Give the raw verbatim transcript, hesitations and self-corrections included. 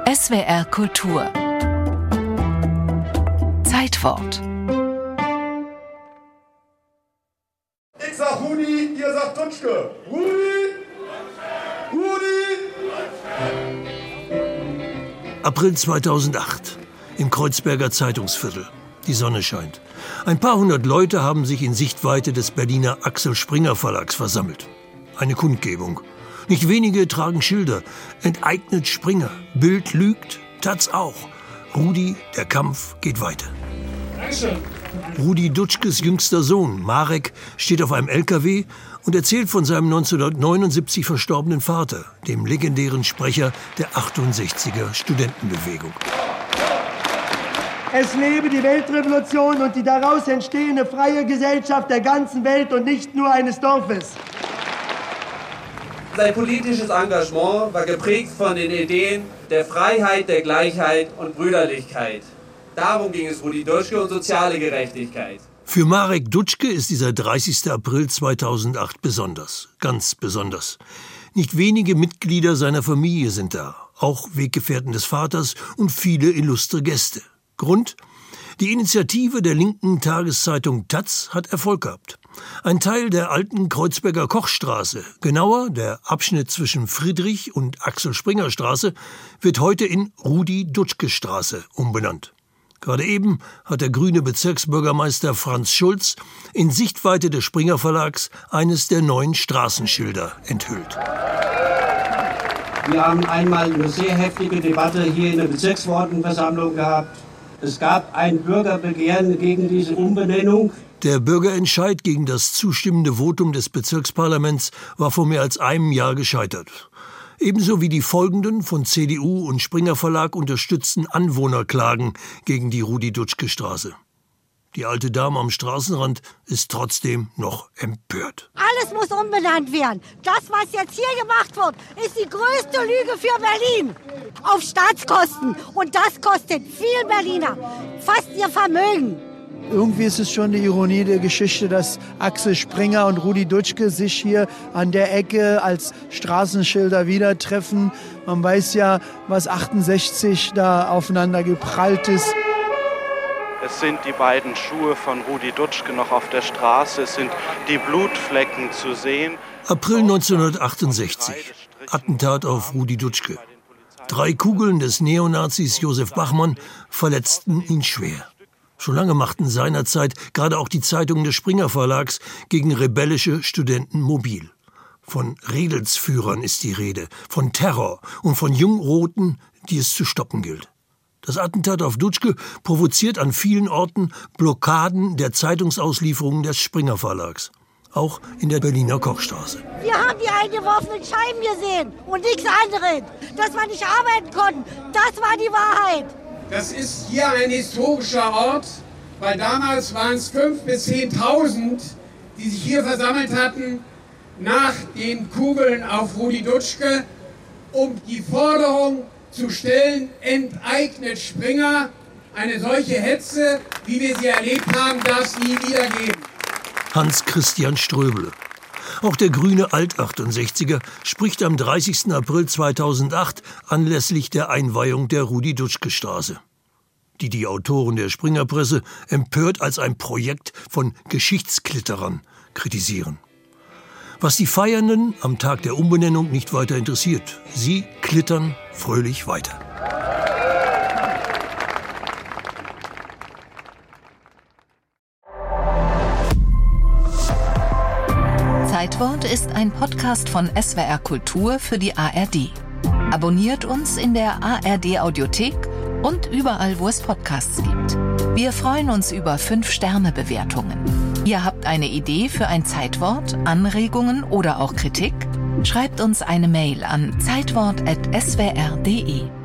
S W R Kultur Zeitwort. Ich sag Rudi, ihr sagt Dutschke. Rudi! Rudi! April zweitausendacht, im Kreuzberger Zeitungsviertel. Die Sonne scheint. Ein paar hundert Leute haben sich in Sichtweite des Berliner Axel Springer Verlags versammelt. Eine Kundgebung. Nicht wenige tragen Schilder. Enteignet Springer. Bild lügt. Taz auch. Rudi, der Kampf geht weiter. Dankeschön. Rudi Dutschkes jüngster Sohn, Marek, steht auf einem L K W und erzählt von seinem neunzehnhundertneunundsiebzig verstorbenen Vater, dem legendären Sprecher der achtundsechziger Studentenbewegung. Es lebe die Weltrevolution und die daraus entstehende freie Gesellschaft der ganzen Welt und nicht nur eines Dorfes. Sein politisches Engagement war geprägt von den Ideen der Freiheit, der Gleichheit und Brüderlichkeit. Darum ging es Rudi Dutschke und soziale Gerechtigkeit. Für Marek Dutschke ist dieser dreißigster April zweitausendacht besonders, ganz besonders. Nicht wenige Mitglieder seiner Familie sind da, auch Weggefährten des Vaters und viele illustre Gäste. Grund? Die Initiative der linken Tageszeitung Taz hat Erfolg gehabt. Ein Teil der alten Kreuzberger Kochstraße, genauer der Abschnitt zwischen Friedrich- und Axel-Springer-Straße, wird heute in Rudi-Dutschke-Straße umbenannt. Gerade eben hat der grüne Bezirksbürgermeister Franz Schulz in Sichtweite des Springer Verlags eines der neuen Straßenschilder enthüllt. Wir haben einmal eine sehr heftige Debatte hier in der Bezirksverordnetenversammlung gehabt. Es gab ein Bürgerbegehren gegen diese Umbenennung. Der Bürgerentscheid gegen das zustimmende Votum des Bezirksparlaments war vor mehr als einem Jahr gescheitert. Ebenso wie die folgenden von C D U und Springer Verlag unterstützten Anwohnerklagen gegen die Rudi-Dutschke-Straße. Die alte Dame am Straßenrand ist trotzdem noch empört. Alles muss umbenannt werden. Das, was jetzt hier gemacht wird, ist die größte Lüge für Berlin. Auf Staatskosten. Und das kostet viel Berliner. Fast ihr Vermögen. Irgendwie ist es schon die Ironie der Geschichte, dass Axel Springer und Rudi Dutschke sich hier an der Ecke als Straßenschilder wieder treffen. Man weiß ja, was achtundsechzig da aufeinander geprallt ist. Es sind die beiden Schuhe von Rudi Dutschke noch auf der Straße, es sind die Blutflecken zu sehen. April neunzehnhundertachtundsechzig, Attentat auf Rudi Dutschke. Drei Kugeln des Neonazis Josef Bachmann verletzten ihn schwer. Schon lange machten seinerzeit gerade auch die Zeitungen des Springer Verlags gegen rebellische Studenten mobil. Von Redelsführern ist die Rede, von Terror und von Jungroten, die es zu stoppen gilt. Das Attentat auf Dutschke provoziert an vielen Orten Blockaden der Zeitungsauslieferungen des Springer Verlags. Auch in der Berliner Kochstraße. Wir haben die eingeworfenen Scheiben gesehen und nichts anderes. Dass wir nicht arbeiten konnten, das war die Wahrheit. Das ist hier ein historischer Ort, weil damals waren es fünftausend bis zehntausend, die sich hier versammelt hatten, nach den Kugeln auf Rudi Dutschke, um die Forderung zu stellen, enteignet Springer. Eine solche Hetze, wie wir sie erlebt haben, darf es nie wieder geben. Hans-Christian Ströbele. Auch der grüne Alt-achtundsechziger spricht am dreißigsten April zweitausendacht anlässlich der Einweihung der Rudi-Dutschke-Straße, die die Autoren der Springerpresse empört als ein Projekt von Geschichtsklitterern kritisieren. Was die Feiernden am Tag der Umbenennung nicht weiter interessiert. Sie klittern fröhlich weiter. Zeitwort ist ein Podcast von S W R Kultur für die A R D. Abonniert uns in der A R D Audiothek und überall, wo es Podcasts gibt. Wir freuen uns über fünf Sterne Bewertungen. Ihr habt eine Idee für ein Zeitwort, Anregungen oder auch Kritik? Schreibt uns eine Mail an zeitwort at s w r punkt d e.